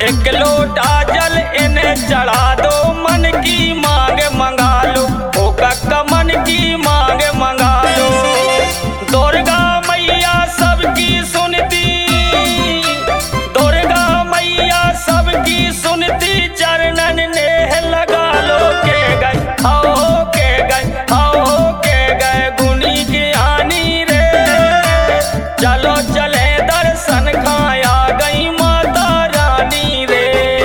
एक लोटा जल इन्हें चढ़ा दो, मन की मांग मंगा लो, ओ कक्का मन की मांग मंगा लो। दुर्गा मैया सबकी सुनती, दुर्गा मैया सबकी सुनती, चरणन नेह लगा लो। के गए आओ, के गए आओ, के गए गुनी ज्ञानी रे, चलो चले दर्शन खाया गई माता रानी रे।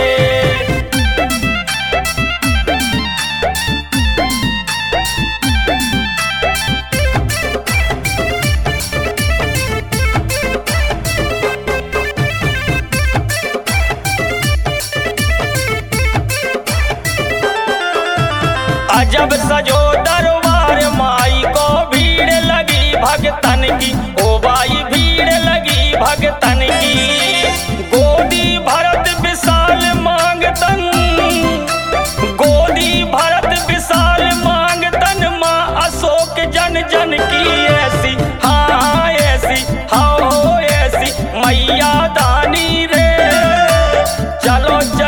अजब सजो दरबार माई को, भीड़ लगी भगतन की, ओ बाई भीड़ लगी भगतन की। गोदी भरत विशाल मांगतन, गोदी भरत विशाल मांगतन, माँ अशोक जन जन की ऐसी, हाँ ऐसी, हाँ ऐसी मैया दानी रे, चलो